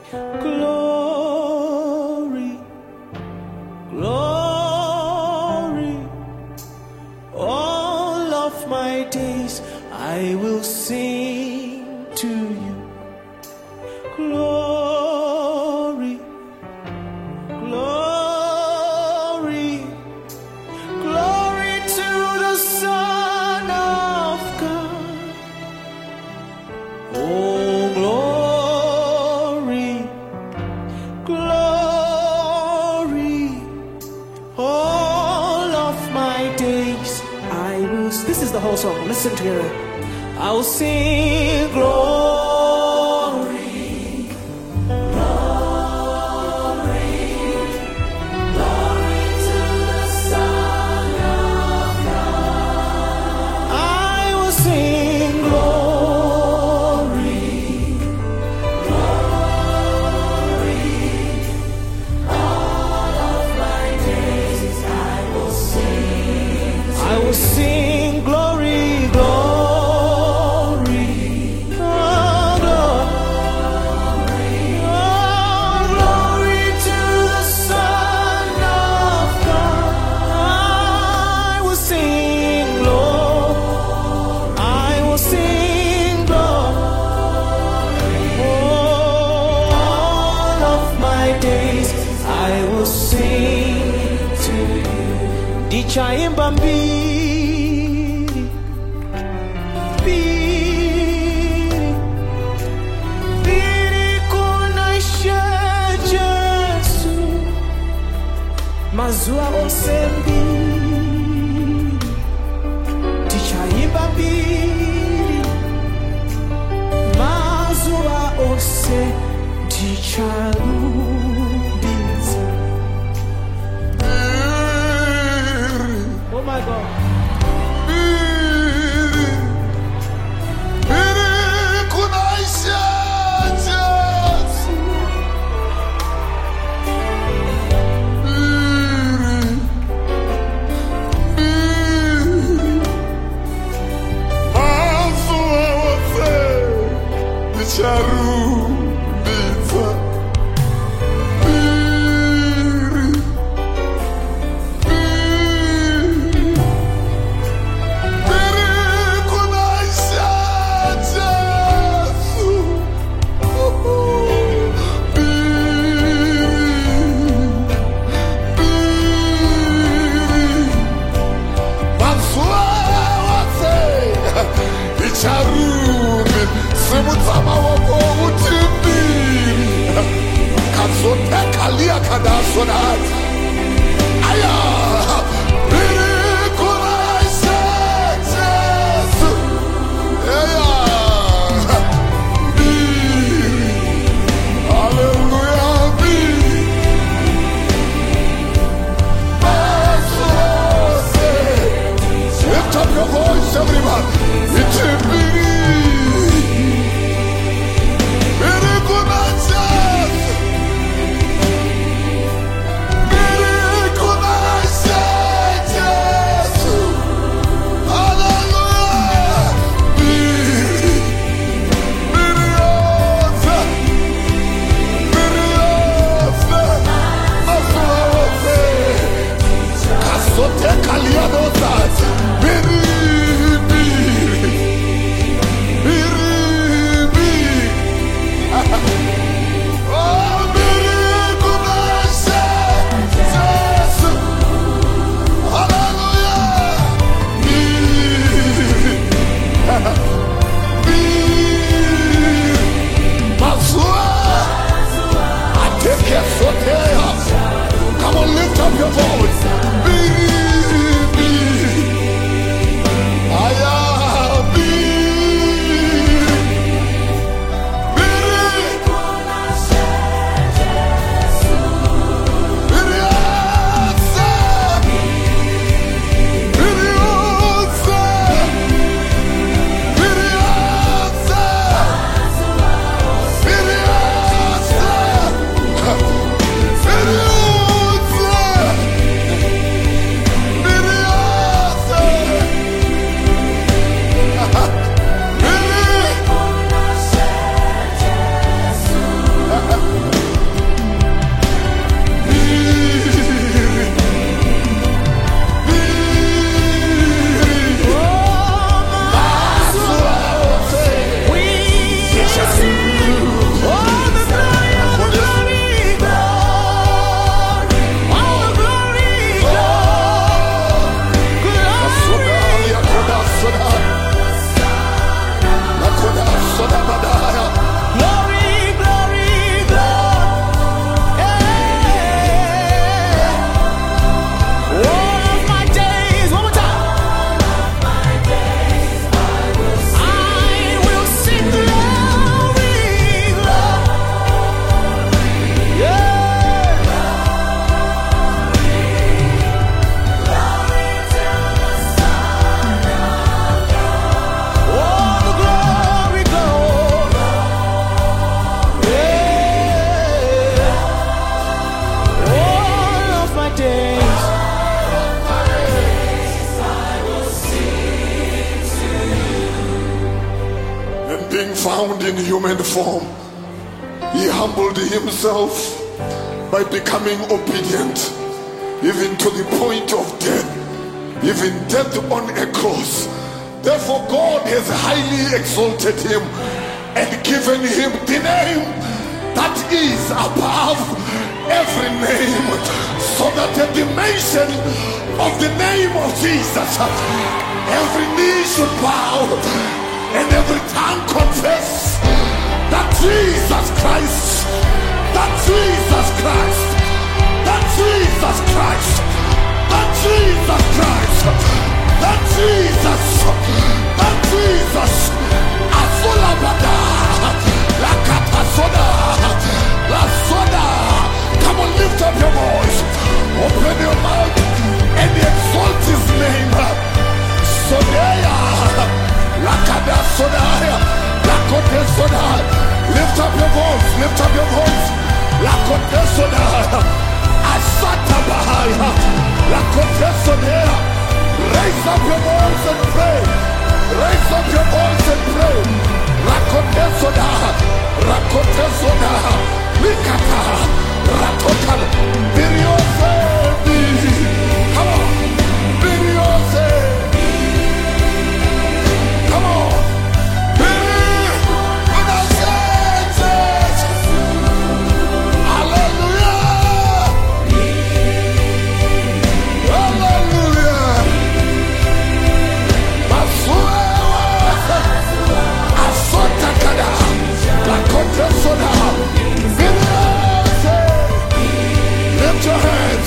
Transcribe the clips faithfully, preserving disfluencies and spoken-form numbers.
Glory, glory, all of my days I will sing to you. Glory, glory, glory to the Son of God. Oh, glory, glory, all of my days I will. This is the whole song. Listen together. I will sing glory, glory, glory to the Son of God. I will sing glory, glory, all of my days I will sing. I will sing glory, glory. Dichaimba mbili, mbili, mbili kunaisha Yesu, mazua ose mbili. Dichaimba mbili, mazua ose dichalu. Oh my God. found in human form, he humbled himself by becoming obedient, even to the point of death, even death on a cross. Therefore God has highly exalted him and given him the name that is above every name, so that at the mention of the name of Jesus, every knee should bow and every tongue confess that Jesus Christ, that Jesus Christ, that Jesus Christ, that Jesus Christ, that Jesus, that Jesus, Asolabada, La Capasoda, La Soda. Come on, lift up your voice, open your mouth, and exalt his name. Sodaya, La Cada Sodaya, La Cote Sodaya. Lift up your voice, lift up your voice. La Cote Sodaya, Asata Bahaya, La Cote Sodaya. Raise up your voice and pray. Raise up your voice and pray. Rakote soda, rakote soda, likata, rakota, biriose, come on, biriose, come on, biriose, hallelujah, hallelujah. Lift your hands.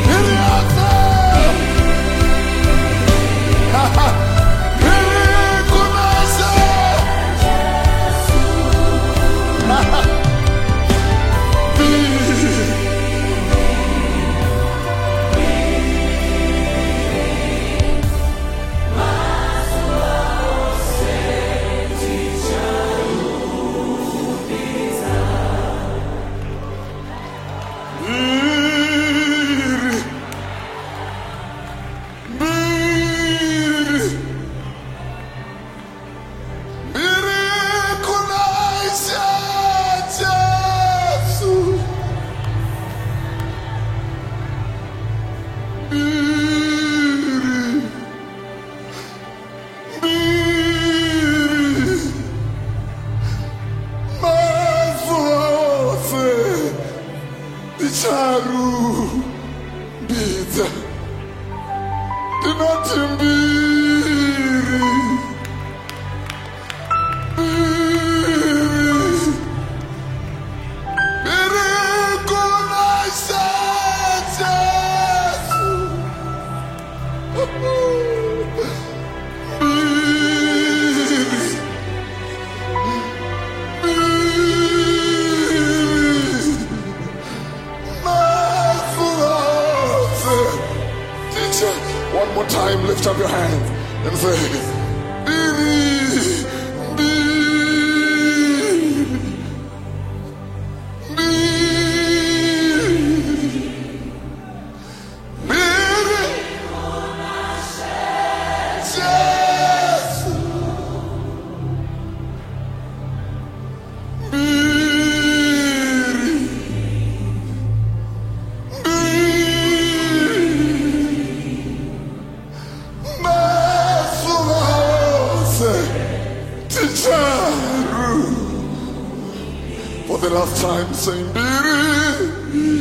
One more time, lift up your hand and say, Biri, Biri, Biri, Biri, Jesus, Biri, for the last time, saying, Biri.